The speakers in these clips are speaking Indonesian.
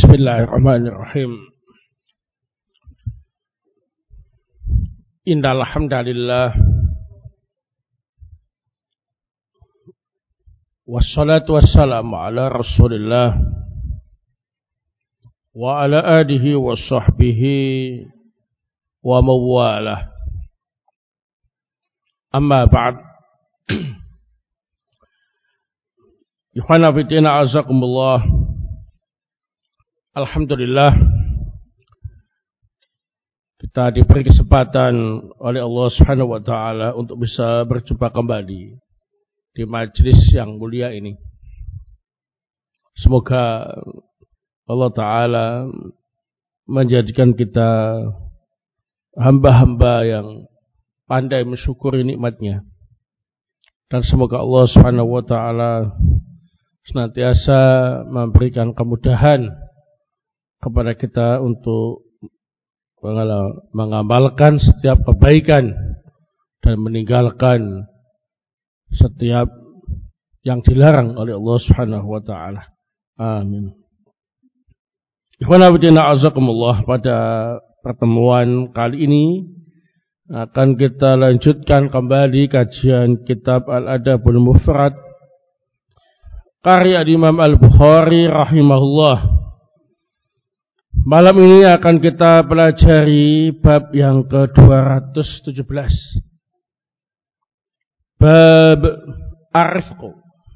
Bismillahirrahmanirrahim. Innal hamdalillah wassalatu wassalamu ala Rasulillah wa ala alihi wa sahbihi wa mawalah. Amma ba'd. Ikhwana fillah azakumullah. Alhamdulillah kita diberi kesempatan oleh Allah Subhanahu wa taala untuk bisa berjumpa kembali di majelis yang mulia ini. Semoga Allah taala menjadikan kita hamba-hamba yang pandai mensyukuri nikmatnya, dan semoga Allah Subhanahu wa taala senantiasa memberikan kemudahan kepada kita untuk mengamalkan setiap kebaikan dan meninggalkan setiap yang dilarang oleh Allah Subhanahu wa taala. Amin. Ikhwana fillah azakumullah, pada pertemuan kali ini akan kita lanjutkan kembali kajian kitab Al-Adabul Mufrad karya Imam Al-Bukhari rahimahullah. Malam ini akan kita pelajari bab yang ke-217. Bab Ar-Rifqu.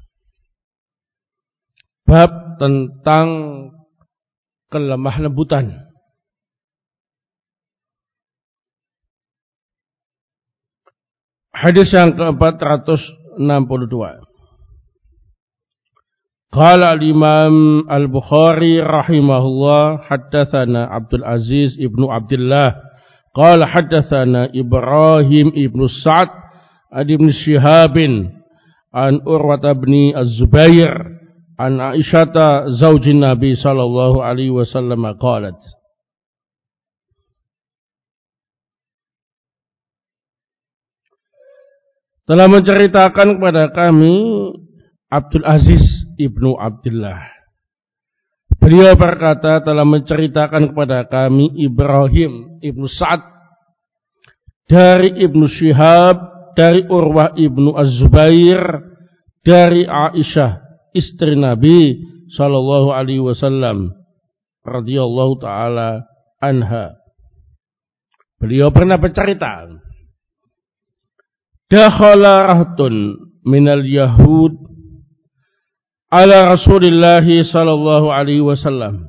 Bab tentang kelemah lembutan. Hadis yang ke-462. Qala al-Imam Al-Bukhari rahimahullah, haddatsana Abdul Aziz ibnu Abdullah qala haddatsana Ibrahim ibnu Sa'ad an ibn Shihab an Urwah bin Az-Zubair an Aisyah zaujin Nabi sallallahu alaihi wasallam qalat. Telah menceritakan kepada kami Abdul Aziz ibnu Abdullah. Beliau berkata, telah menceritakan kepada kami Ibrahim ibnu Sa'ad dari Ibnu Shihab, dari Urwah ibnu Az-Zubair, dari Aisyah istri Nabi sallallahu alaihi wasallam radhiyallahu taala anha. Beliau pernah bercerita, dakhala rahtun minal yahud ala Rasulillah sallallahu alaihi wasallam.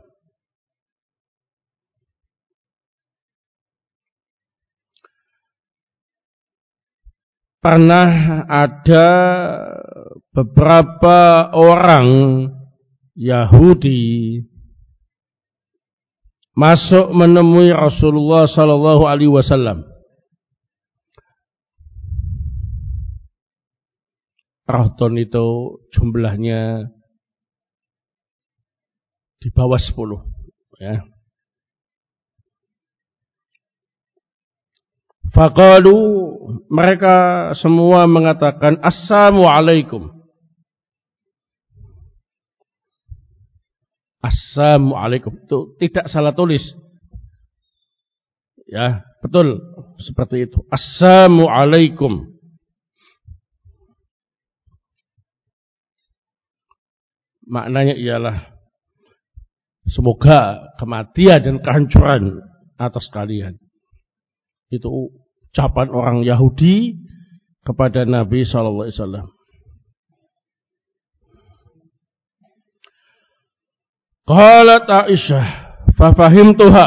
Pernah ada beberapa orang Yahudi masuk menemui Rasulullah sallallahu alaihi wasallam. Rahton itu jumlahnya di bawah 10, ya. Faqalu, mereka semua mengatakan assalamualaikum. Assalamualaikum itu tidak salah tulis, ya, betul seperti itu. Assalamualaikum. Maknanya ialah semoga kematian dan kehancuran atas kalian. Itu ucapan orang Yahudi kepada Nabi sallallahu alaihi wasallam. Qalat Aisyah fa fahimtuha.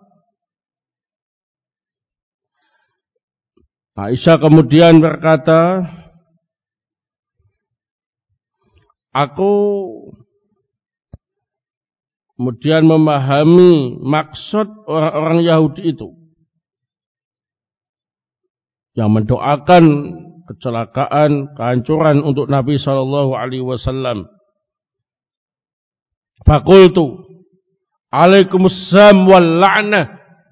Aisyah kemudian berkata, aku kemudian memahami maksud orang-orang Yahudi itu yang mendoakan kecelakaan, kehancuran untuk Nabi sallallahu alaihi wasallam. Faqultu alaikumussalam wal la'nah.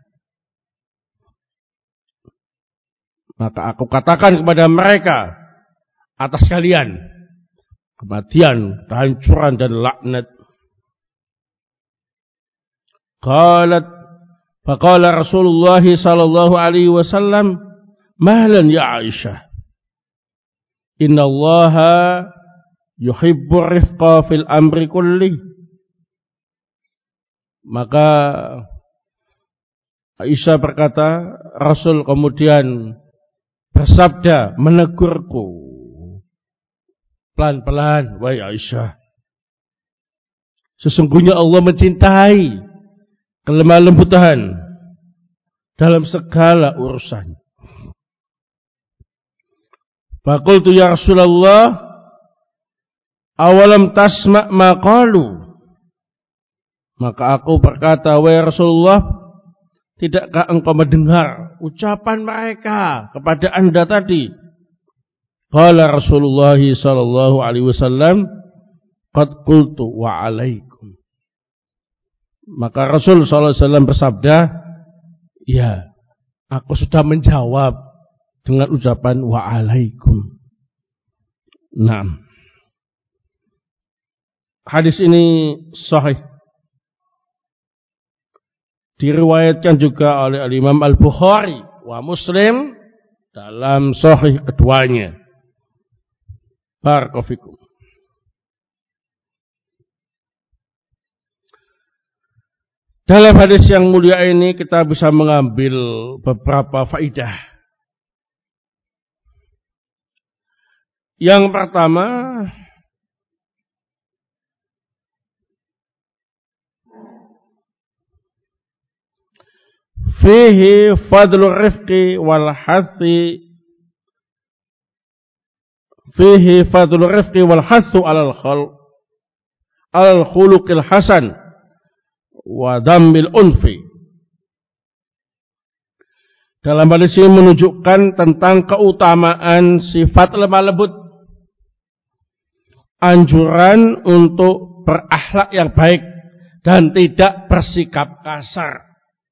Maka aku katakan kepada mereka, atas kalian kematian, kehancuran dan laknat. Qalat faqala Rasulullah sallallahu alaihi wasallam, "Mahlan ya Aisyah. Inna Allaha yuhibbu rifqa fil amri kulli." Maka Aisyah berkata, Rasul kemudian bersabda, menegurku pelan-pelan, "Wahai Aisyah, sesungguhnya Allah mencintai kelemah lembutan dalam segala urusan." Faqultu ya Rasulullah, awalam tasma' ma qalu. Maka aku berkata, "Wahai Rasulullah, tidakkah engkau mendengar ucapan mereka kepada Anda tadi?" Qala Rasulullah sallallahu alaihi wasallam, "Qad qultu wa alaikum." Maka Rasul sallallahu alaihi wasallam bersabda, "Ya, aku sudah menjawab dengan ucapan wa alaikum." Nah, hadis ini sahih. Diriwayatkan juga oleh Imam Al-Bukhari wa Muslim dalam sahih keduanya. Barakallahu fikum. Dalam hadis yang mulia ini kita bisa mengambil beberapa faidah. Yang pertama, fihi fadlur rifqi wal hathi fihi fadlur rifqi wal hathu alal khuluqil hasan wa dhammil unfi. Dalam hadis ini menunjukkan tentang keutamaan sifat lemah lembut, anjuran untuk berakhlak yang baik dan tidak bersikap kasar.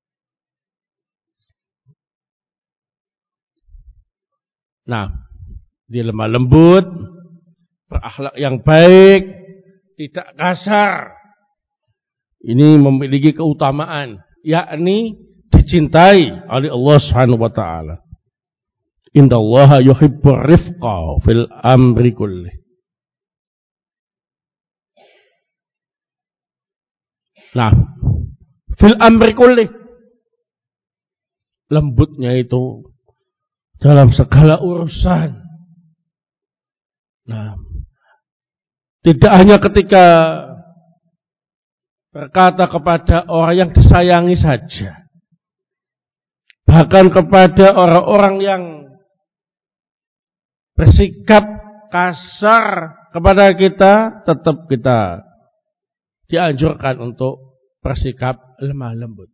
Nah, dia lemah lembut, berakhlak yang baik, tidak kasar. Ini memiliki keutamaan, yakni dicintai oleh Allah Subhanahu wa taala. Innallaha yuhibbur rifqa fil amri kulli. Nah, fil amri kulli, lembutnya itu dalam segala urusan. Nah, tidak hanya ketika berkata kepada orang yang disayangi saja, bahkan kepada orang-orang yang bersikap kasar kepada kita, tetap kita dianjurkan untuk bersikap lemah lembut.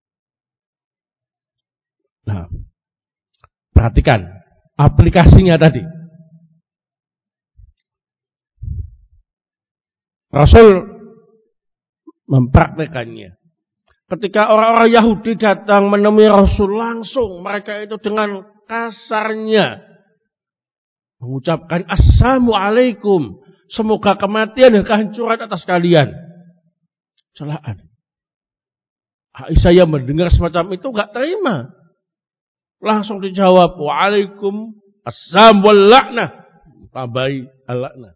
Nah, perhatikan aplikasinya tadi. Rasul mempraktekannya. Ketika orang-orang Yahudi datang menemui Rasul, langsung mereka itu dengan kasarnya mengucapkan assalamualaikum, semoga kematian dan kehancuran atas kalian. Celaan. Aisyah yang mendengar semacam itu enggak terima. Langsung dijawab, waalaikum assalam wal la'nah, tabai al-la'nah.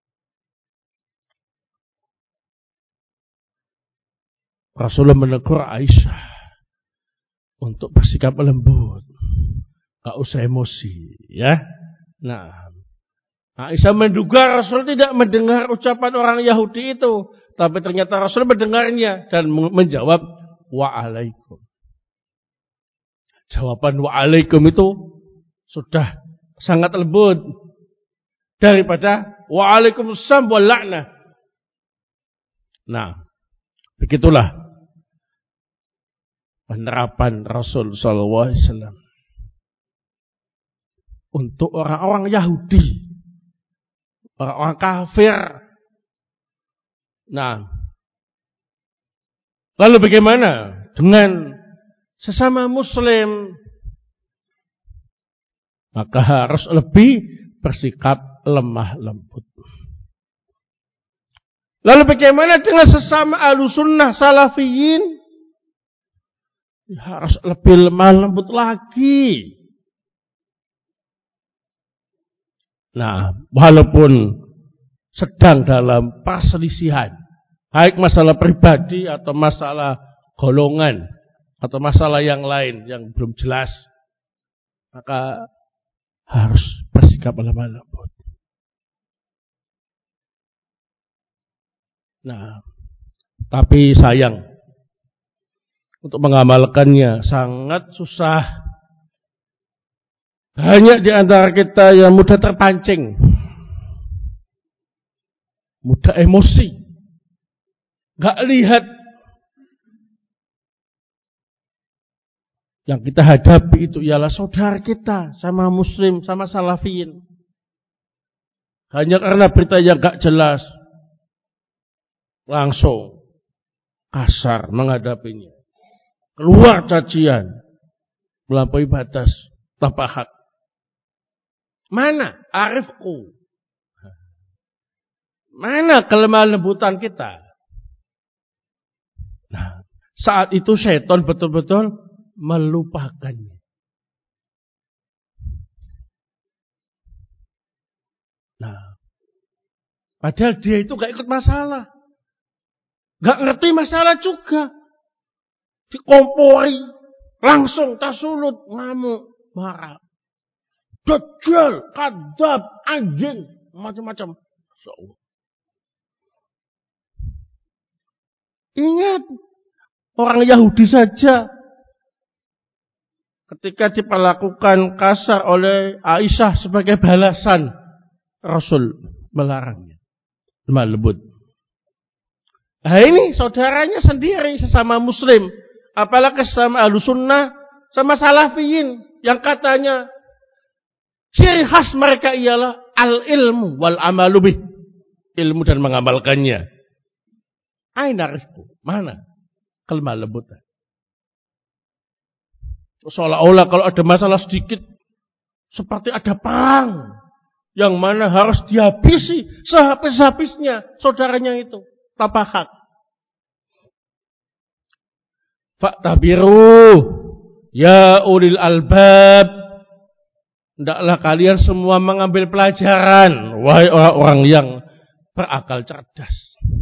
Rasulullah menegur Aisyah untuk bersikap lembut, enggak usah emosi, ya. Nah, Aisyah menduga Rasul tidak mendengar ucapan orang Yahudi itu, tapi ternyata Rasul mendengarnya dan menjawab waalaikum. Jawaban waalaikum itu sudah sangat lembut daripada waalaikumsalam wal la'nah. Nah, begitulah penerapan Rasul sallallahu alaihi wasallam untuk orang-orang Yahudi, orang-orang kafir. Nah, lalu bagaimana dengan sesama muslim? Maka harus lebih bersikap lemah lembut. Lalu bagaimana dengan sesama ahlu sunnah salafiyin? harus lebih lemah lembut lagi. Nah, walaupun sedang dalam perselisihan, baik masalah pribadi atau masalah golongan atau masalah yang lain yang belum jelas, maka harus bersikap lemah lembut. Nah, tapi sayang, untuk mengamalkannya sangat susah. Banyak di antara kita yang mudah terpancing, mudah emosi, gak lihat yang kita hadapi itu ialah saudara kita, sama muslim, sama salafiyin. Hanya karena berita yang gak jelas, langsung kasar menghadapinya. Keluar cacian, melampaui batas, tanpa hak. Mana arifku? Mana kelemah lembutan kita? Nah, saat itu setan betul-betul melupakannya. Nah, padahal dia itu gak ikut masalah. Gak ngerti masalah juga. Dikompori, langsung tasulut, ngamuk, marah. Dajjal, kadzab, anjing, macam-macam. Ingat, orang Yahudi saja ketika diperlakukan kasar oleh Aisyah sebagai balasan, Rasul melarangnya. Lemah lembut. Nah ini saudaranya sendiri sesama muslim, apalagi sama Ahlussunnah, sama salafiyin yang katanya ciri khas mereka ialah al-ilmu wal amalu bih. Ilmu dan mengamalkannya. Aina rizku? Mana kelemah lembutan? Seolah-olah kalau ada masalah sedikit seperti ada perang yang mana harus dihabisi sehabis-habisnya saudaranya itu tanpa hak. Fa'tabiru ya ulil albab. Hendaklah kalian semua mengambil pelajaran, wahai orang-orang yang berakal cerdas.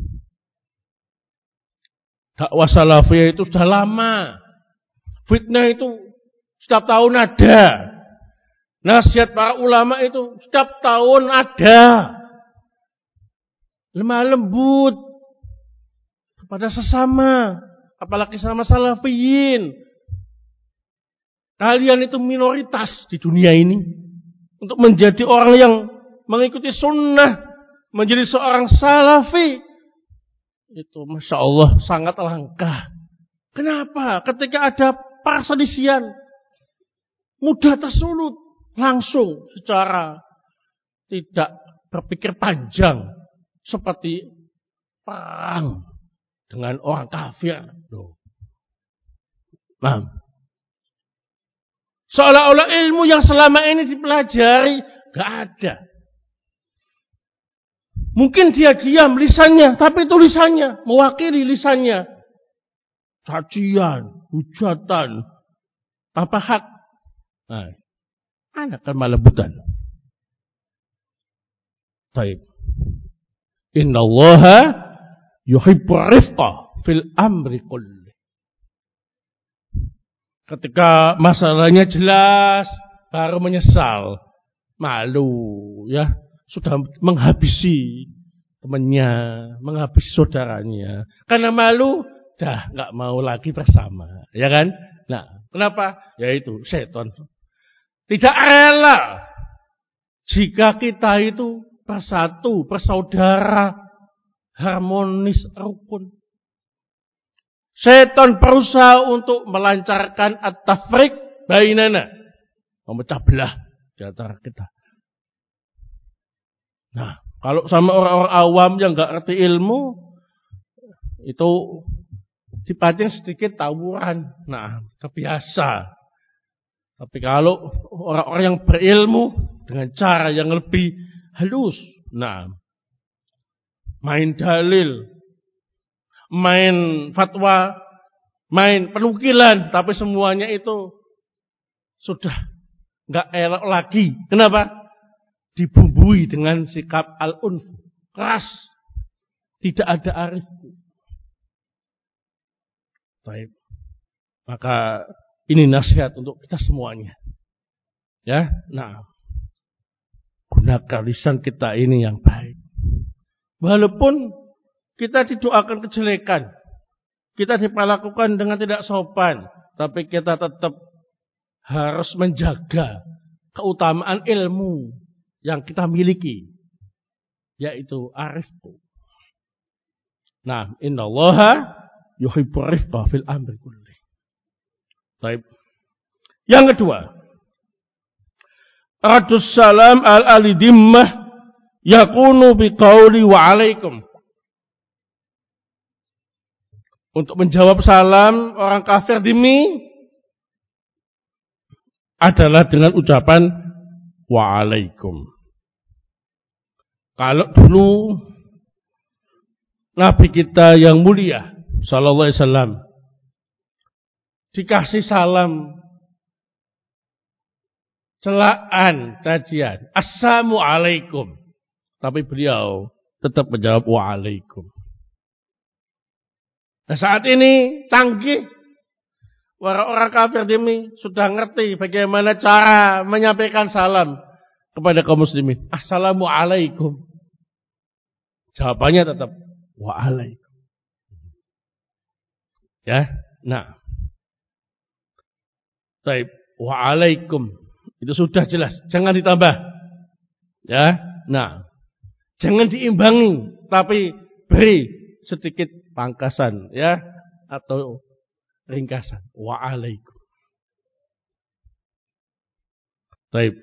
Dakwah salafiyah itu sudah lama. Fitnah itu setiap tahun ada. Nasihat para ulama itu setiap tahun ada. Lemah lembut kepada sesama, apalagi sama salafiyin. Kalian itu minoritas di dunia ini. Untuk menjadi orang yang mengikuti sunnah, menjadi seorang salafi, itu Masya Allah sangat langka. Kenapa? Ketika ada perselisihan, mudah tersulut, langsung secara tidak berpikir panjang, seperti perang dengan orang kafir. Nah, seolah-olah ilmu yang selama ini dipelajari gak ada. Mungkin dia diam lisannya, tapi tulisannya mewakili lisannya. Cacian, hujatan, tanpa hak. Nah, anak kelemah lembutan. Baik. Innallaha yuhibbu rifqa fil amri kulli. Ketika masalahnya jelas, baru menyesal, malu, ya sudah menghabisi temannya, menghabisi saudaranya. Karena malu, dah nggak mau lagi bersama, ya kan? Nah, kenapa? Ya itu setan. Tidak rela jika kita itu bersatu, bersaudara, harmonis, rukun. Setan berusaha untuk melancarkan at-tafriq bainana, memecah belah di antara kita. Nah, kalau sama orang-orang awam yang enggak ngerti ilmu, itu dipancing sedikit tawuran. Nah, kebiasa. Tapi kalau orang-orang yang berilmu dengan cara yang lebih halus, nah, main dalil, main fatwa, main penukilan, tapi semuanya itu sudah nggak elok lagi. Kenapa? Dibumbui dengan sikap al-unf, keras, tidak ada arifku. Baik. Maka ini nasihat untuk kita semuanya. Ya, nah, gunakan lisan kita ini yang baik. Walaupun kita didoakan kejelekan, kita diperlakukan dengan tidak sopan, tapi kita tetap harus menjaga keutamaan ilmu yang kita miliki, yaitu arifku. Nah, innallaha yuhibbur rifqa fil amri kulli. Baik. Yang kedua, radus salam al-alidimmah yakunu biqauli wa alaikum. Untuk menjawab salam orang kafir dhimmi adalah dengan ucapan wa alaikum. Kalau dulu Nabi kita yang mulia sallallahu alaihi wasallam dikasih salam celaan, cacian, assalamu alaikum, tapi beliau tetap menjawab waalaikum. Nah, saat ini canggih, orang kafir demi sudah ngerti bagaimana cara menyampaikan salam kepada kaum muslimin. Assalamu alaikum. Jawabannya tetap waalaikum. Ya, nah. Baik, waalaikum. Itu sudah jelas, jangan ditambah. Ya, nah. Jangan diimbangi, tapi beri sedikit pangkasan, ya, atau ringkasan. Waalaikum. Baik.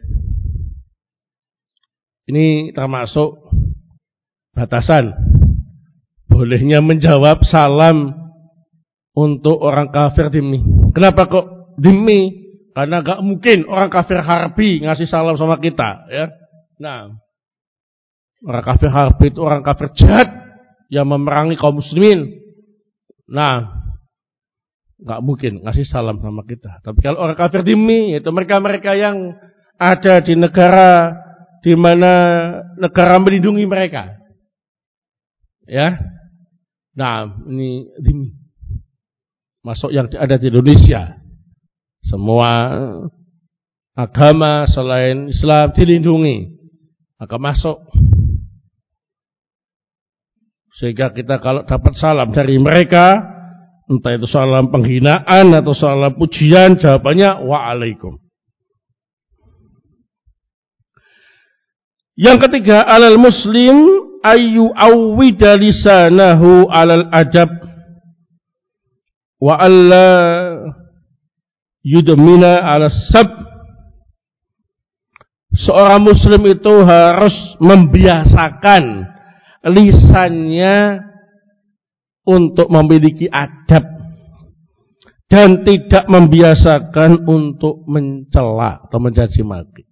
Ini termasuk batasan bolehnya menjawab salam untuk orang kafir dhimmi. Kenapa kok dhimmi? Karena gak mungkin orang kafir harbi ngasih salam sama kita, ya. Nah, orang kafir harbi itu orang kafir jahat yang memerangi kaum muslimin. Nah, gak mungkin ngasih salam sama kita. Tapi kalau orang kafir dhimmi, yaitu mereka-mereka yang ada di negara di mana negara melindungi mereka, ya. Nah, ini dhimmi. Masuk yang ada di Indonesia. Semua agama selain Islam dilindungi, maka masuk. Sehingga kita kalau dapat salam dari mereka, entah itu salam penghinaan atau salam pujian, jawabannya waalaikum. Yang ketiga, alal muslim ayu awwida lisanahu alal adab wa alla yudmina ala sab. Seorang muslim itu harus membiasakan lisannya untuk memiliki adab dan tidak membiasakan untuk mencela atau mencaci maki.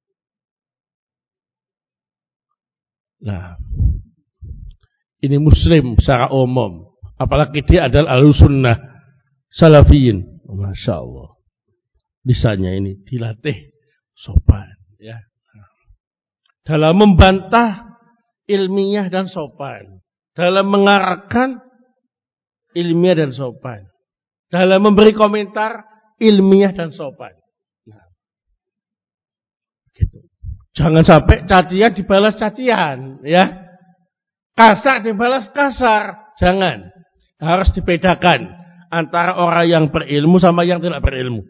Nah, ini muslim secara umum, apalagi dia adalah ahlussunnah salafiyin. Masya Allah, lisannya ini dilatih sopan, ya. Dalam membantah ilmiah dan sopan, dalam mengarahkan ilmiah dan sopan, dalam memberi komentar ilmiah dan sopan. Nah, gitu. Jangan sampai cacian dibalas cacian, ya. Kasar dibalas kasar, jangan. Harus dibedakan antara orang yang berilmu sama yang tidak berilmu.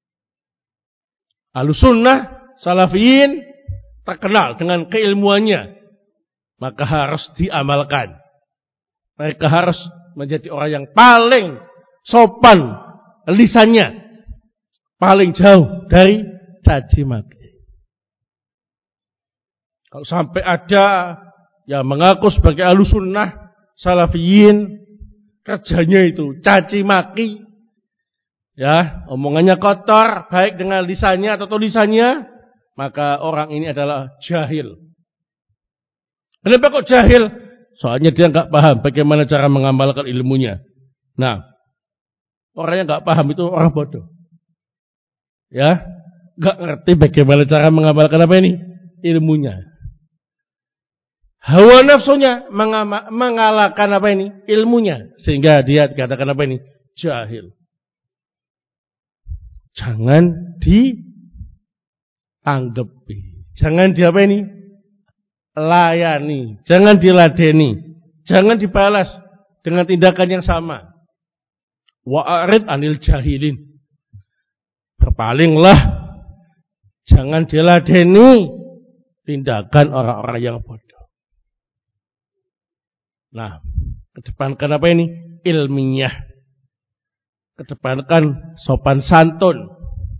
Ahlussunnah salafiyin terkenal dengan keilmuannya, maka harus diamalkan. Mereka harus menjadi orang yang paling sopan lisannya, paling jauh dari caci maki. Kalau sampai ada yang mengaku sebagai ahlussunnah salafiyin, kerjanya itu caci maki, ya, omongannya kotor, baik dengan lisannya atau tulisannya, maka orang ini adalah jahil. Kenapa kok jahil? Soalnya dia nggak paham bagaimana cara mengamalkan ilmunya. Nah, Orang yang nggak paham itu orang bodoh. Ya, nggak ngerti bagaimana cara mengamalkan apa ini? Ilmunya. Hawa nafsunya mengalahkan apa ini? Ilmunya. Sehingga dia dikatakan apa ini? Jahil. Jangan ditanggapi. Jangan di apa ini? Layani. Jangan diladeni. Jangan dibalas dengan tindakan yang sama. Wa'arid anil jahilin. Berpalinglah. Jangan diladeni tindakan orang-orang yang bodoh. Nah, kedepankan apa ini? Ilmiah. Kedepankan sopan santun.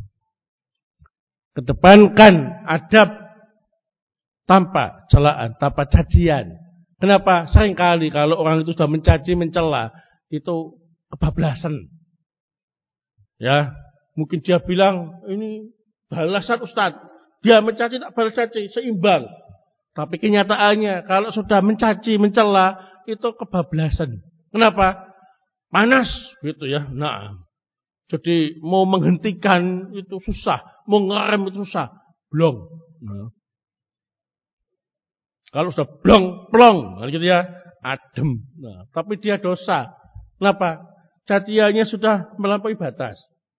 Kedepankan adab tanpa celaan, tanpa cacian. Kenapa? Seringkali kalau orang itu sudah mencaci, mencela, itu kebablasan. Ya, mungkin dia bilang ini balasan Ustaz. Dia mencaci tak balas caci, seimbang. Tapi kenyataannya kalau sudah mencaci, mencela, itu kebablasan. Kenapa? Panas gitu ya. Nah, jadi mau menghentikan itu susah, mau ngerem itu susah. Blong. Nah. Kalau sudah blong, gitu ya, adem. Nah, tapi dia dosa. Kenapa? Caciannya sudah melampaui batas.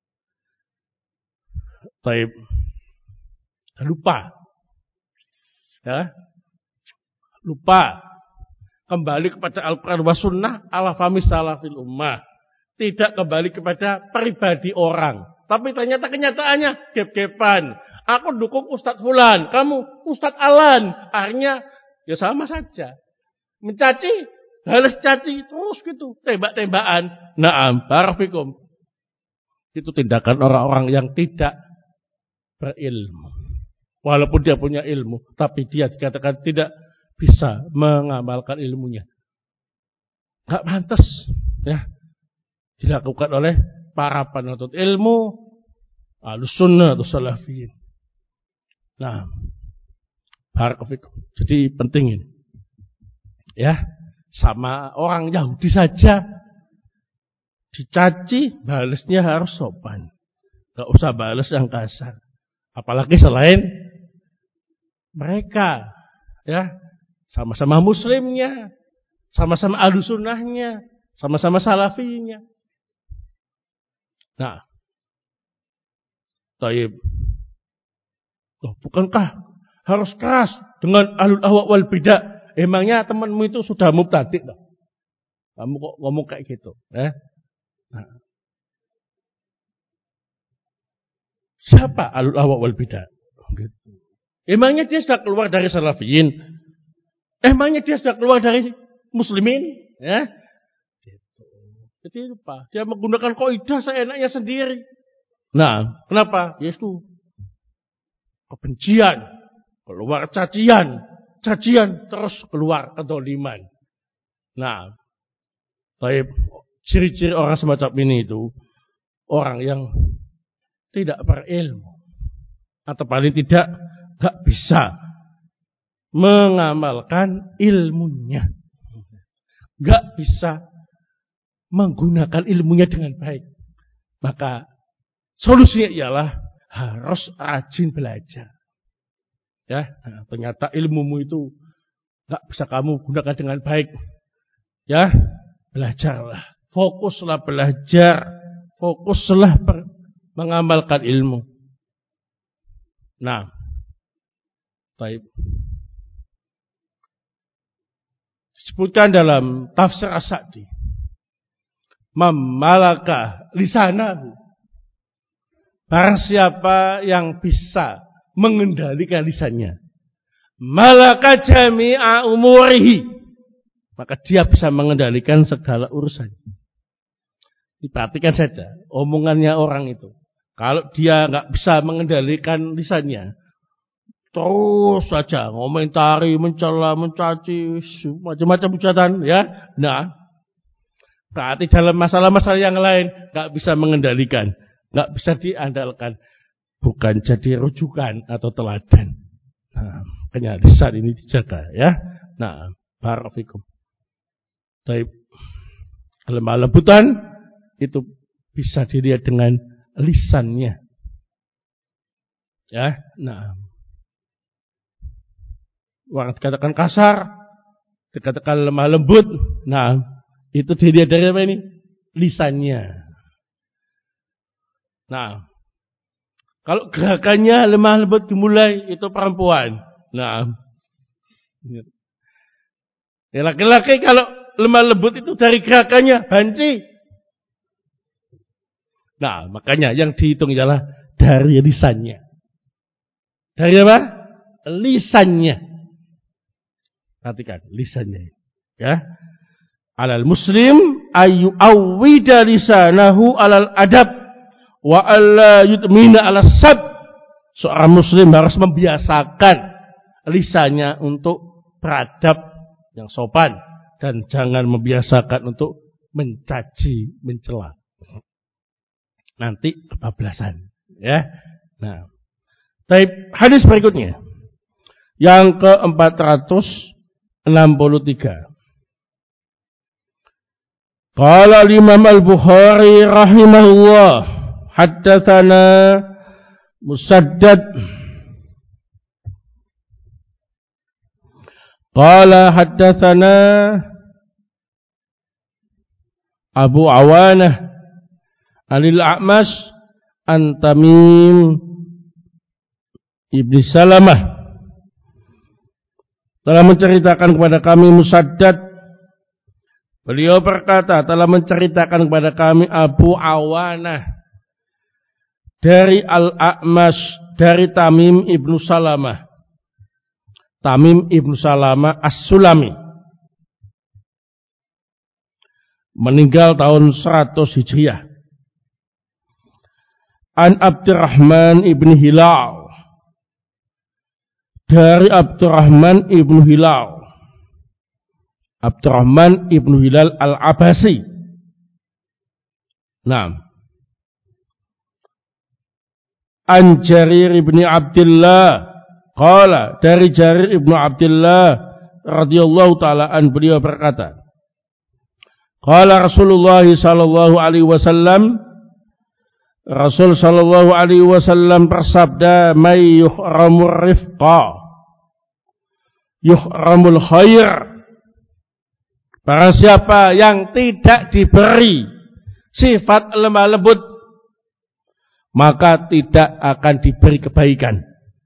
Baik. Lupa. Ya. Lupa. Kembali kepada Al-Quran wa sunnah ala fahmi salafil ummah. Tidak kembali kepada pribadi orang. Tapi ternyata kenyataannya gep-gepan. Aku dukung Ustadz Fulan, kamu Ustadz Alan. Akhirnya ya sama saja. Mencaci, balas caci, terus gitu. Tembak-tembakan. Naam, barafikum. Itu tindakan orang-orang yang tidak berilmu. Walaupun dia punya ilmu, tapi dia dikatakan tidak bisa mengamalkan ilmunya. Gak pantas ya dilakukan oleh para penuntut ilmu Ahlussunnah atau Salafiyin. Nah, barakallahu. Jadi penting ini. Ya, sama orang Yahudi saja dicaci, balasnya harus sopan. Gak usah balas yang kasar. Apalagi selain mereka, ya, sama-sama muslimnya, sama-sama ahlussunnahnya, sama-sama salafinya. Nah, taib. Oh, bukankah harus keras dengan ahlul ahwa wal bidah? Emangnya temanmu itu sudah mubtadi' loh. Kamu kok ngomong kayak gitu, ya? Nah. Siapa ahlul ahwa wal bidah? Gitu. Emangnya dia sudah keluar dari salafiyin? Emangnya dia sudah keluar dari muslimin? Ya? Jadi lupa. Dia menggunakan kaidah seenaknya sendiri. Nah, kenapa? Ya itu kebencian, keluar cacian, terus keluar kedoliman. Nah, tapi ciri-ciri orang semacam ini itu orang yang tidak berilmu atau paling tidak gak bisa mengamalkan ilmunya, gak bisa menggunakan ilmunya dengan baik. Maka solusinya ialah harus rajin belajar. Ya, nah, ternyata ilmumu itu gak bisa kamu gunakan dengan baik. Ya, belajarlah, fokuslah belajar, fokuslah mengamalkan ilmu. Nah, baik. Disebutkan dalam tafsir As-Sa'di, Mamalaka lisanahu. Barang siapa yang bisa mengendalikan lisannya, malaka jami'a umurihi, maka dia bisa mengendalikan segala urusan. Diperhatikan saja omongannya orang itu. Kalau dia nggak bisa mengendalikan lisannya, terus saja ngomentari, mencela, mencaci, macam-macam hujatan, ya. Nah, berarti dalam masalah-masalah yang lain nggak bisa mengendalikan, nggak bisa diandalkan, bukan jadi rujukan atau teladan. Nah, makanya lisan ini dijaga, ya. Nah, barakallahu fikum. Baik, kelemah lembutan itu bisa dilihat dengan lisannya. Ya, nah. Orang dikatakan kasar, dikatakan lemah lembut, nah, itu dilihat dari apa ini? Lisannya. Nah, kalau gerakannya lemah lembut dimulai, itu perempuan. Nah, ya, laki-laki kalau lemah lembut itu dari gerakannya, banci. Nah, makanya yang dihitung ialah dari lisannya. Dari apa? Lisannya. Perhatikan, lisannya. Ya. Alal muslim ayu awwida lisanahu alal adab wa alla yutmina ala sab. Seorang muslim harus membiasakan lisannya untuk beradab yang sopan dan jangan membiasakan untuk mencaci, mencela. Nanti kebablasan, ya. Nah, hadis berikutnya yang ke-463. Qala Imam Al-Bukhari rahimahullah, haddatsana Musaddad qala haddatsana Abu Awanah Anil A'mas an Tamim Ibnu Salamah, telah menceritakan kepada kami Musaddad, beliau berkata telah menceritakan kepada kami Abu Awanah dari Al-A'mas dari Tamim Ibnu Salamah. Tamim Ibnu Salamah As-Sulami meninggal tahun 100 Hijriah. An Abdurrahman Ibn Hilal, dari Abdurrahman Ibn Hilal, Abdurrahman Ibn Hilal Al-Abasi. Nah, an Jarir Ibn Abdullah qala, dari Jarir Ibn Abdullah radhiyallahu taala an, beliau berkata, qala Rasulullah sallallahu alaihi wasallam, Rasul sallallahu alaihi wasallam bersabda, may yuhramur rifqa yuhramul khair. Barang siapa yang tidak diberi sifat lemah lembut, maka tidak akan diberi kebaikan.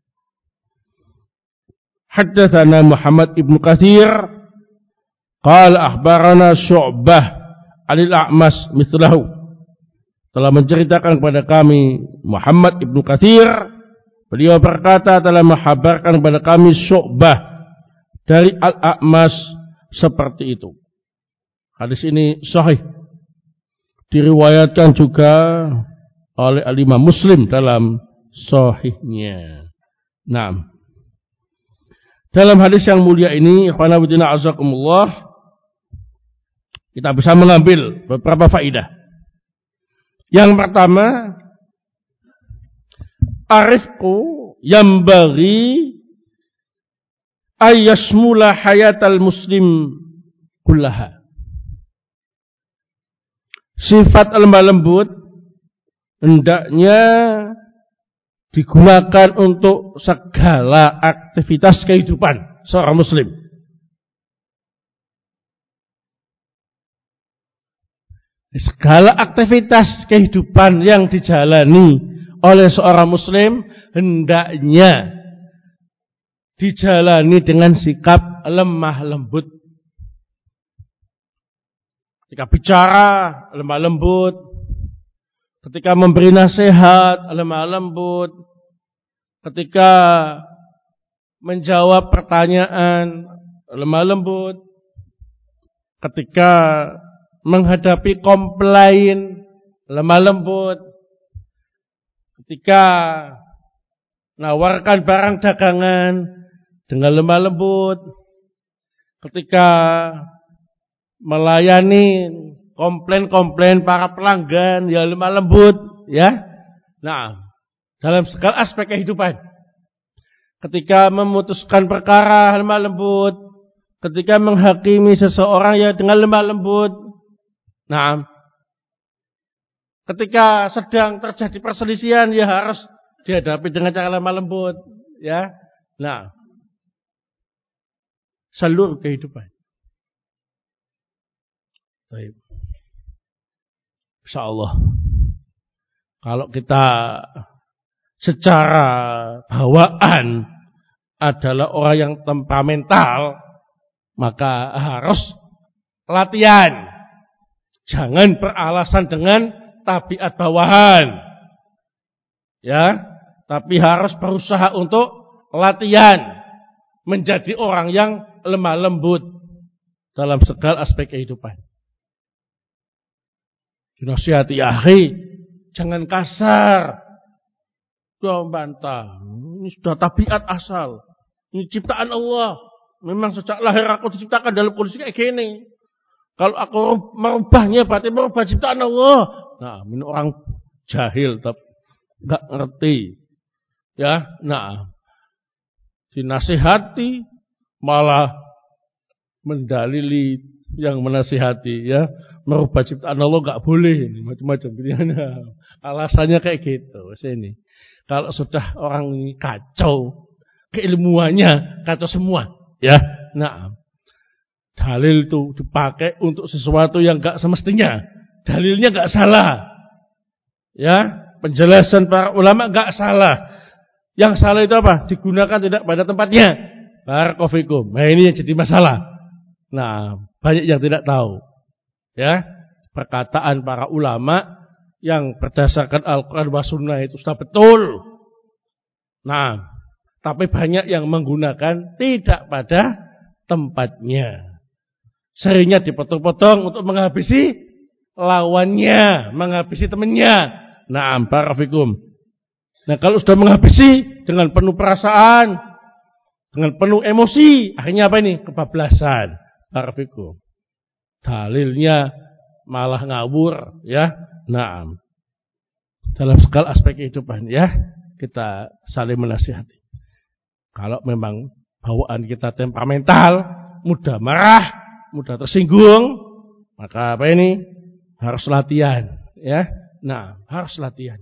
Haddatsana Muhammad ibn Katsir qala akhbarana Syu'bah Anil A'mas mithlahu, telah menceritakan kepada kami Muhammad ibn Katsir, beliau berkata telah menghabarkan kepada kami Syu'bah dari Al-A'mas seperti itu. Hadis ini sahih, diriwayatkan juga oleh Al-Imam Muslim dalam sahihnya. Nah, dalam hadis yang mulia ini, ikhwan fillah azakumullah, kita bisa mengambil beberapa faedah. Yang pertama, arifku yang bagi ayasmula hayatal muslim kullaha. Sifat lemah lembut hendaknya digunakan untuk segala aktivitas kehidupan seorang muslim. Segala aktivitas kehidupan yang dijalani oleh seorang muslim hendaknya dijalani dengan sikap lemah lembut. Ketika bicara, lemah lembut. Ketika memberi nasihat, lemah lembut. Ketika menjawab pertanyaan, lemah lembut. Ketika menghadapi komplain, lemah lembut. Ketika menawarkan barang dagangan dengan lemah lembut. Ketika melayani komplain-komplain para pelanggan, ya lemah lembut, ya. Nah, dalam segala aspek kehidupan. Ketika memutuskan perkara, lemah lembut. Ketika menghakimi seseorang, ya dengan lemah lembut. Nah, Ketika sedang terjadi perselisihan, ya harus dihadapi dengan cara lemah lembut, ya. Nah, seluruh kehidupan. Baik. Insyaallah. Kalau kita secara bawaan adalah orang yang temperamental, maka harus latihan. Jangan beralasan dengan tabiat bawahan. Ya, tapi harus berusaha untuk latihan menjadi orang yang lemah lembut dalam segala aspek kehidupan. Dinasihati akhi, jangan kasar. Jangan bantah. Ini sudah tabiat asal. Ini ciptaan Allah. Memang sejak lahir aku diciptakan dalam kondisi kayak gini. Kalau aku merubahnya berarti merubah ciptaan Allah. Nah, ini orang jahil tapi enggak ngerti. Ya, nah. Dinasihati malah mendalili yang menasihati, ya. Merubah ciptaan Allah enggak boleh, ini macam-macam pilihannya. Alasannya kayak gitu, sini. Kalau sudah orang ini kacau, keilmuannya kacau semua, ya. Nah, dalil itu dipakai untuk sesuatu yang enggak semestinya. Dalilnya enggak salah. Ya, penjelasan para ulama enggak salah. Yang salah itu apa? Digunakan tidak pada tempatnya. Barakallahu fikum. Nah, ini yang jadi masalah. Nah, banyak yang tidak tahu. Ya, perkataan para ulama yang berdasarkan Al-Quran wa Sunnah itu sudah betul. Nah, tapi banyak yang menggunakan tidak pada tempatnya. Seringnya dipotong-potong untuk menghabisi lawannya, menghabisi temannya. Nah, barakallahu fikum. Nah, kalau sudah menghabisi dengan penuh perasaan, dengan penuh emosi, akhirnya apa ini? Kebablasan. Barakallahu fikum. Dalilnya malah ngawur, ya. Nah, dalam segala aspek kehidupan, ya, kita saling menasihati. Kalau memang bawaan kita temperamental, mudah marah, mudah tersinggung, maka apa ini? Harus latihan, ya. Nah, harus latihan.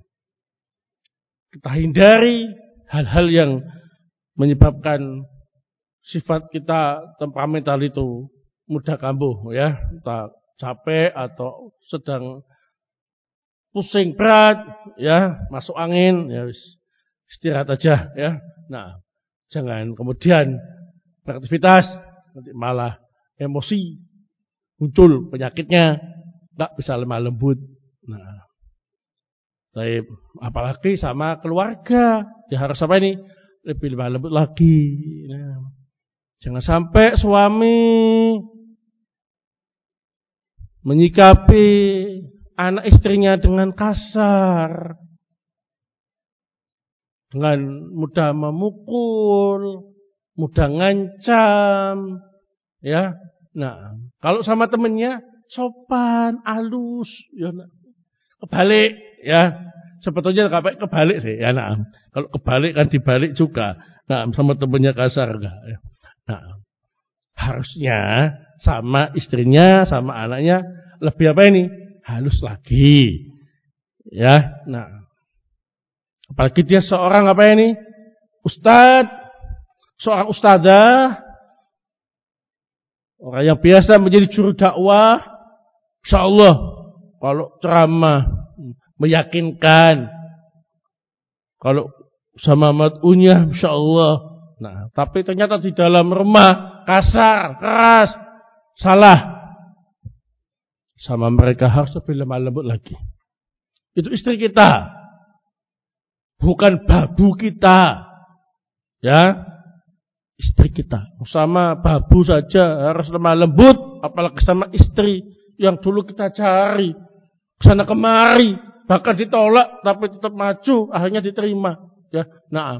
Kita hindari hal-hal yang menyebabkan sifat kita temperamental itu mudah kambuh, ya. Kita capek atau sedang pusing berat, ya, masuk angin, ya, istirahat aja, ya. Nah, jangan kemudian beraktivitas nanti malah emosi muncul penyakitnya, tak bisa lemah lembut. Nah, apalagi sama keluarga, ya harus apa ini? Lebih lemah lembut lagi. Nah, jangan sampai suami menyikapi anak istrinya dengan kasar, dengan mudah memukul, mudah ngancam, ya. Nah, kalau sama temennya sopan, halus, ya. Kebalik, ya. Sebetulnya kebalik sih, ya. Nah, kalau kebalik kan dibalik juga. Nah, sama temennya kasar enggak, ya. Nah, harusnya sama istrinya, sama anaknya lebih apa ini? Halus lagi. Ya, nah. Apalagi dia seorang apa ini? Ustadz, seorang ustadzah, orang yang biasa menjadi juru dakwah, insyaallah kalau ceramah meyakinkan, kalau sama mad'unya insyaallah. Nah, tapi ternyata di dalam rumah kasar, keras, salah. Sama mereka harus lebih lemah lembut lagi. Itu istri kita, bukan babu kita, ya, istri kita. Sama babu saja harus lemah lembut, apalagi sama istri yang dulu kita cari kesana kemari, bahkan ditolak tapi tetap maju, akhirnya diterima. Ya, nah,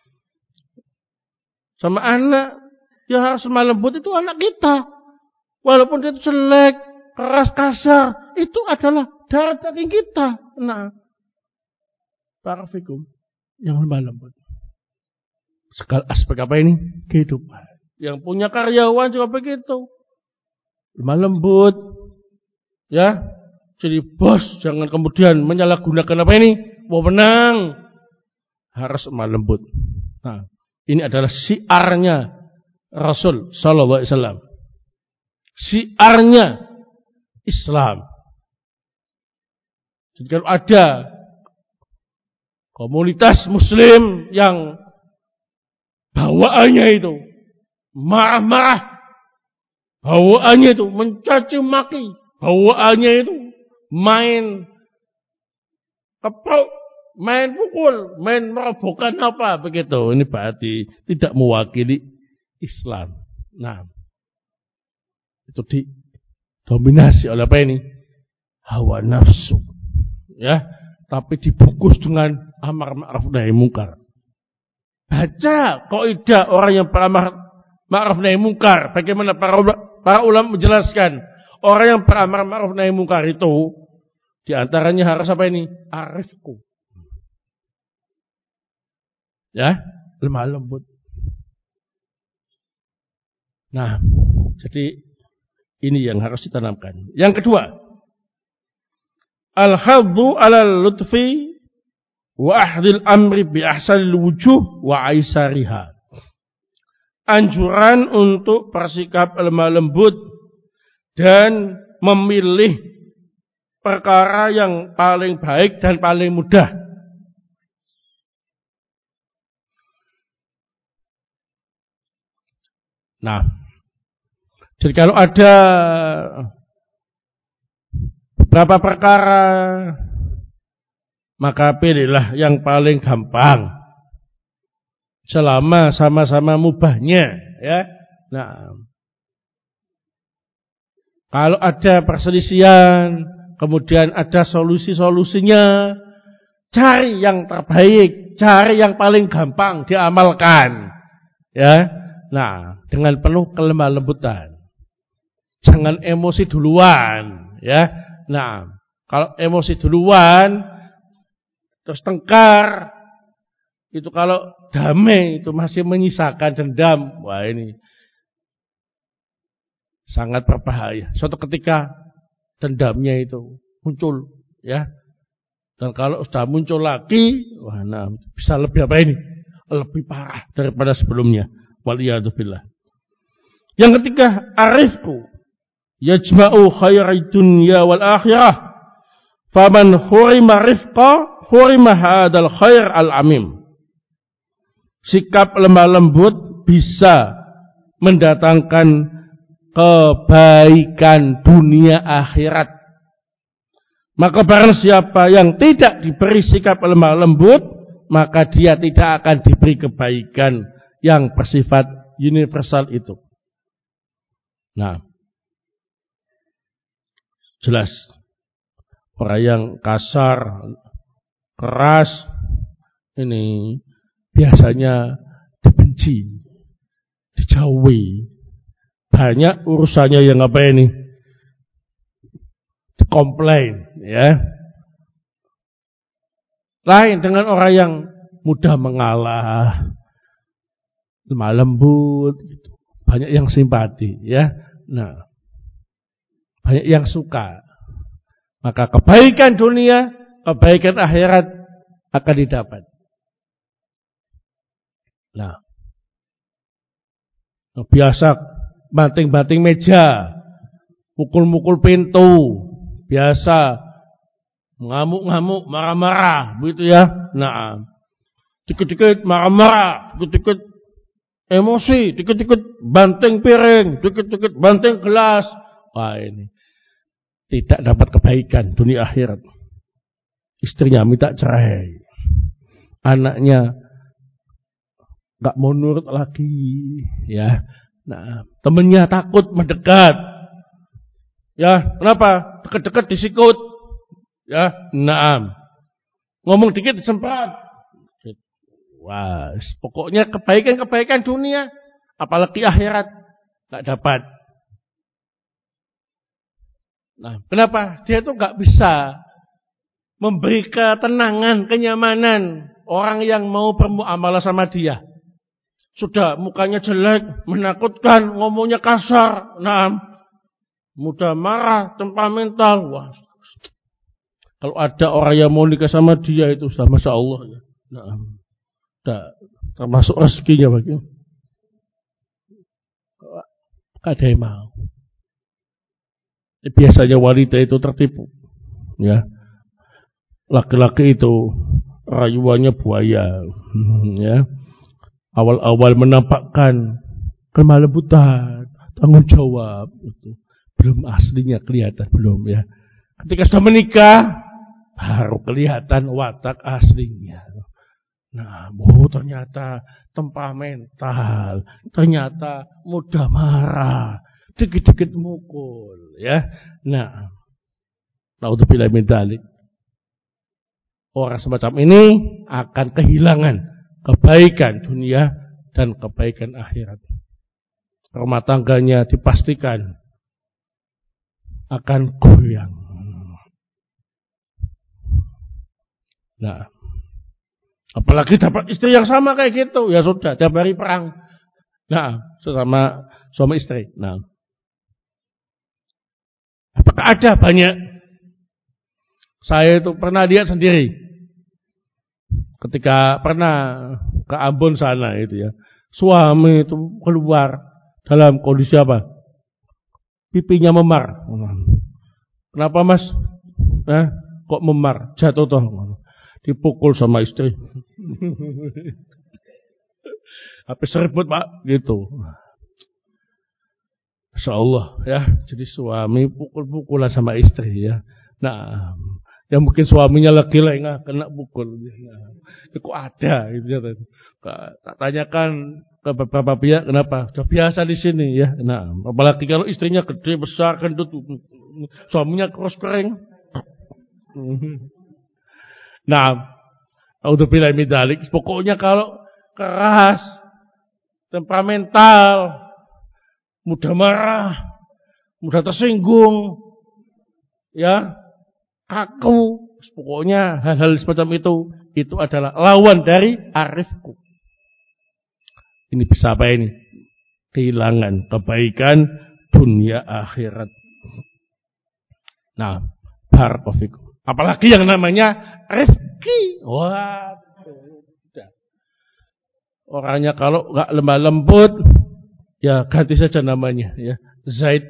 sama anak, ya harus lemah lembut, itu anak kita, walaupun dia jelek, keras, kasar, itu adalah darah daging kita. Nah, barakallahu yang lemah lembut. Segala aspek apa ini? Kehidupan. Yang punya karyawan juga begitu. Lemah lembut. Ya. Jadi bos jangan kemudian menyalahgunakan apa ini? Wewenang. Harus lemah lembut. Nah, ini adalah syiarnya Rasul sallallahu alaihi wasallam. Syiarnya Islam. Jadi kalau ada komunitas muslim yang bawaannya itu marah-marah, bawaannya itu mencaci maki, bawaannya itu main keprok, main pukul, main merobohkan apa begitu. Ini berarti tidak mewakili Islam. Nah, itu didominasi oleh apa ini? Hawa nafsu. Ya, tapi dibungkus dengan amar ma'ruf nahi munkar. Baca kaidah orang yang beramar ma'ruf nahi munkar. Bagaimana para ulama menjelaskan orang yang beramar ma'ruf nahi munkar itu di antaranya harus apa ini? Arifku. Ya, lemah lembut. Nah, jadi ini yang harus ditanamkan. Yang kedua, al-haddu 'alal lutfi wa ahdil amri bi ahsanil wujuh wa aisariha. Anjuran untuk bersikap lemah lembut dan memilih perkara yang paling baik dan paling mudah. Nah, jadi kalau ada beberapa perkara, maka pilihlah yang paling gampang. Selama sama-sama mubahnya, ya. Nah, kalau ada perselisihan, kemudian ada solusi-solusinya, cari yang terbaik, cari yang paling gampang diamalkan. Ya. Nah, dengan penuh kelemah lembutan. Jangan emosi duluan, ya. Nah, kalau emosi duluan terus tengkar, itu kalau damai itu masih menyisakan dendam, wah ini sangat berbahaya. Suatu ketika dendamnya itu muncul, ya. Dan kalau sudah muncul lagi, wah, nah, bisa lebih apa ini? Lebih parah daripada sebelumnya. Waliyadzubillah. Yang ketiga, arifku yajma'u khairai dunya wal akhirah. Faman hurima rifqa hurima hadal khair al-amim. Sikap lemah lembut bisa mendatangkan kebaikan dunia akhirat. Maka barang siapa yang tidak diberi sikap lemah lembut, maka dia tidak akan diberi kebaikan yang bersifat universal itu. Nah, jelas orang yang kasar, keras, ini biasanya dibenci, dijauhi. Banyak urusannya yang apa ini? Dikomplain, ya. Lain dengan orang yang mudah mengalah, lemah lembut, gitu. Banyak yang simpati, ya. Nah, banyak yang suka. Maka kebaikan dunia, kebaikan akhirat akan didapat. Nah, biasa banting-banting meja, mukul-mukul pintu, biasa ngamuk-ngamuk, marah-marah, begitu ya. Nah, dikit-dikit marah-marah, dikit-dikit emosi, dikit-dikit banting piring, dikit-dikit banting gelas. Wah, ini tidak dapat kebaikan dunia akhirat. Istrinya minta cerai, anaknya nggak mau nurut lagi, ya. Nah, temennya takut mendekat, ya. Kenapa? Dekat-dekat disikut, ya. Naam. Ngomong dikit disemprot. Wah, pokoknya kebaikan dunia, apalagi akhirat nggak dapat. Nah, kenapa? Dia tuh nggak bisa memberi ketenangan, kenyamanan orang yang mau bermuamalah sama dia. Sudah mukanya jelek, menakutkan, ngomongnya kasar, nah, mudah marah, temperamental. Wah, Kalau ada orang yang mau nikah sama dia itu sudah masya Allah ya. Nah, sudah termasuk rezekinya bagi. Ada yang mau. Biasanya wanita itu tertipu, ya. Laki-laki itu rayuannya buaya, ya. Awal-awal menampakkan kelemah lembutan, tanggung jawab, itu belum aslinya kelihatan belum ya. Ketika sudah menikah, baru kelihatan watak aslinya. Nah, ternyata temperamental, ternyata mudah marah, dikit-dikit mukul, ya. Nah, naudzubillah min dzalik. Orang semacam ini akan kehilangan kebaikan dunia dan kebaikan akhirat. Rumah tangganya dipastikan akan goyang. Nah, apalagi dapat istri yang sama kayak gitu, ya sudah, tiap hari perang. Nah, sesama suami istri. Nah, apakah ada? Banyak. Saya itu pernah lihat sendiri. Ketika pernah ke Ambon sana itu ya, suami itu keluar dalam kondisi apa? Pipinya memar. Kenapa mas? Kok memar? Jatuh toh? Dipukul sama istri. Habis seribut pak, gitu. Masya Allah ya, jadi suami pukul-pukulan sama istri ya. Nah, ya mungkin suaminya lagi lengah kena pukul. Nah, kok ada gitu ya. Tak tanyakan ke beberapa pihak kenapa? Sudah biasa di sini ya. Nah, apalagi kalau istrinya gede besar gendut, suaminya cross kering. Nah, naudzubillah min dzalik. Pokoknya kalau keras, temperamental, mudah marah, mudah tersinggung, ya, kaku, pokoknya hal-hal semacam itu adalah lawan dari arifku. Ini bisa apa ini? Kehilangan kebaikan dunia akhirat. Nah, barakallahu. Apalagi yang namanya rezeki. Wah, orangnya kalau nggak lemah lembut, ya ganti saja namanya, ya Zaid.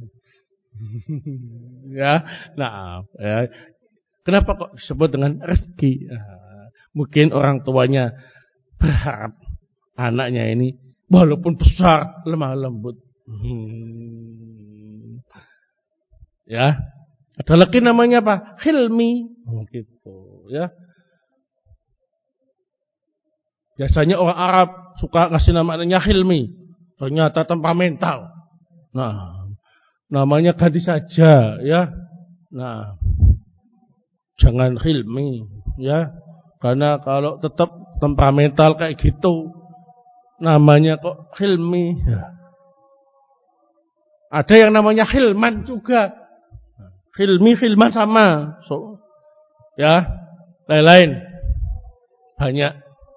Ya, nah, ya. Kenapa kok disebut dengan rezeki? Mungkin orang tuanya berharap anaknya ini walaupun besar lemah lembut. Ya, ada lagi namanya apa? Hilmi. Gitu, ya. Biasanya orang Arab suka ngasih namanya Hilmi. Ternyata temperamental. Nah, namanya ganti saja, ya. Nah, jangan Hilmi, ya. Karena kalau tetap temperamental kayak gitu, namanya kok Hilmi. Ya. Ada yang namanya Hilman juga. Hilmi, Hilman sama. So, ya, lain-lain. Banyak.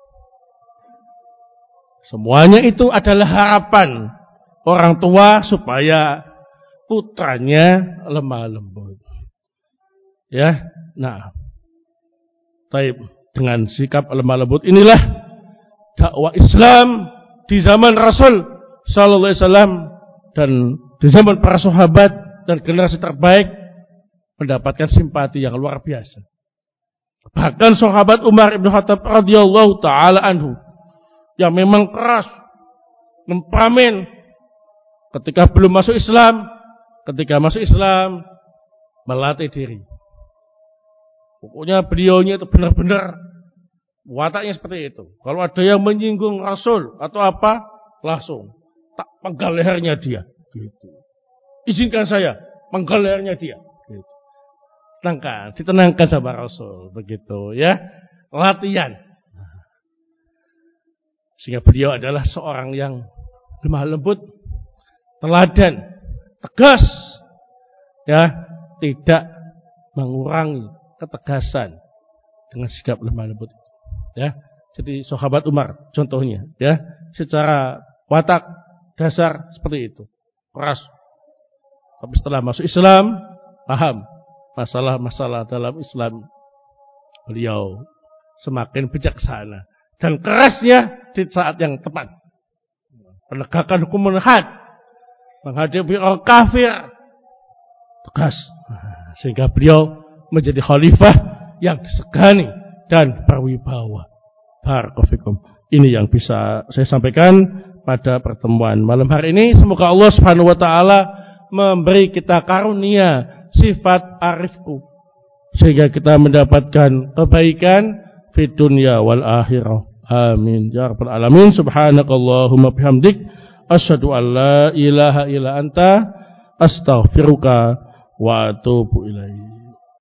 Semuanya itu adalah harapan orang tua supaya putranya lemah lembut. Ya, nah, taib dengan sikap lemah lembut inilah dakwah Islam di zaman Rasul Sallallahu Alaihi Wasallam dan di zaman para sahabat dan generasi terbaik mendapatkan simpati yang luar biasa. Bahkan sahabat Umar ibn Khattab radhiyallahu taala anhu yang memang keras, temperamen ketika belum masuk Islam, ketika masuk Islam melatih diri. Pokoknya beliaunya itu benar-benar wataknya seperti itu. Kalau ada yang menyinggung Rasul atau apa, langsung tak penggal lehernya dia. Gitu. Izinkan saya penggal lehernya dia. Gitu. Ditenangkan sama Rasul, begitu ya. Latihan. Sehingga beliau adalah seorang yang lemah lembut, teladan, tegas, ya, tidak mengurangi ketegasan dengan sikap lemah lembut, ya. Jadi sahabat Umar contohnya, ya, secara watak dasar seperti itu, keras. Tapi setelah masuk Islam, paham masalah-masalah dalam Islam. Beliau semakin bijaksana dan kerasnya di saat yang tepat. Penegakan hukum had, menghadapi orang kafir, tegas. Sehingga beliau menjadi khalifah yang disegani dan berwibawa. Barakallahu fikum. Ini yang bisa saya sampaikan pada pertemuan malam hari ini. Semoga Allah Subhanahu wa taala memberi kita karunia sifat arifku sehingga kita mendapatkan kebaikan fid dunya wal akhirah. Amin ya rabbal alamin. Subhanakallahumma bihamdik asyhadu an la ilaha illa anta astaghfiruka wa atubu ilaik.